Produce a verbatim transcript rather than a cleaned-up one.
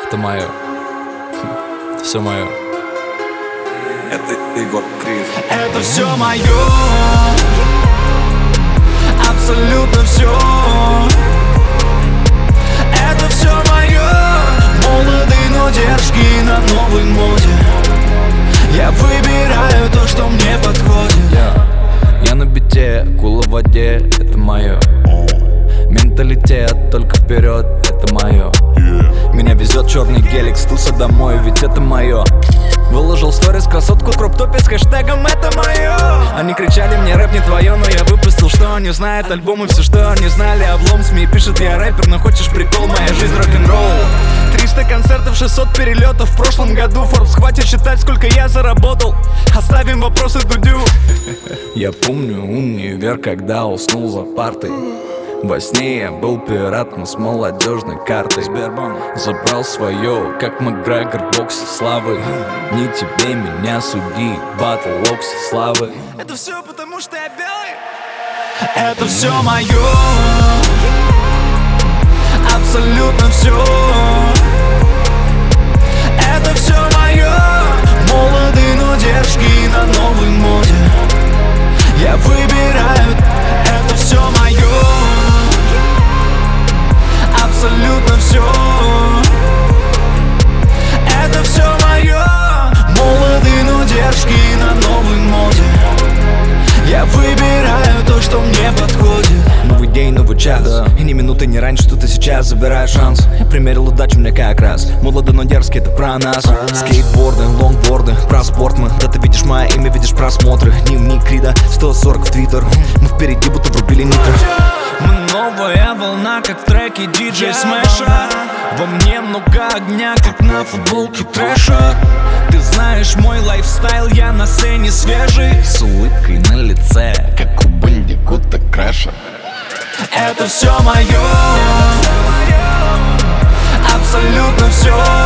Это мое. Это все мое. Это Егор Крид. Это все мое, абсолютно все. Это все мое, молодые, но дерзкие на новой моде. Я выбираю то, что мне подходит. Я, я на бите, акула в воде, это мое. Менталитет, только вперед, это мое. Меня везет черный гелик с туса домой, ведь это мое. Выложил сторис красотку кроп-топе с хэштегом «Это мое». Они кричали мне: рэп не твое, но я выпустил, что они знают. Альбомы, все, что они знали. Облом СМИ пишет: я рэпер, но хочешь прикол? Моя жизнь рок-н-ролл. Триста концертов, шестьсот перелетов. В прошлом году Forbes хватит считать, сколько я заработал. Оставим вопросы Дудю. Я помню универ, когда уснул за партой. Во сне я был пиратом с молодежной картой. Сбербанк забрал свое, как Макгрегор в боксе славы. Не тебе меня судить, батл локси славы. Это все потому, что я белый. Это все мое, абсолютно все. Это все мое, молодые, но дерзкие на новой моде. Я выбираю, это все мое, абсолютно все. Это все мое, молодые, но дерзкие на новой моде. Я выбираю то, что мне подходит. Новый день, новый час, да. И ни минуты не раньше, что ты сейчас забираешь шанс. Я примерил удачу, мне как раз. Молодо, но дерзкий, это про нас. Скейтборды, лонгборды, про спорт мы. Да ты видишь мое имя, видишь просмотры. Дневник Крида, сто сорок в твиттер. Мы впереди, будто врубили нитро. Мы новая волна, как в треке диджей Смэша. Во мне много огня, как на футболке трэша. Ты знаешь мой лайфстайл, я на сцене свежий, с улыбкой на лице, как у Бандикута Крэша. Это все мое, абсолютно все.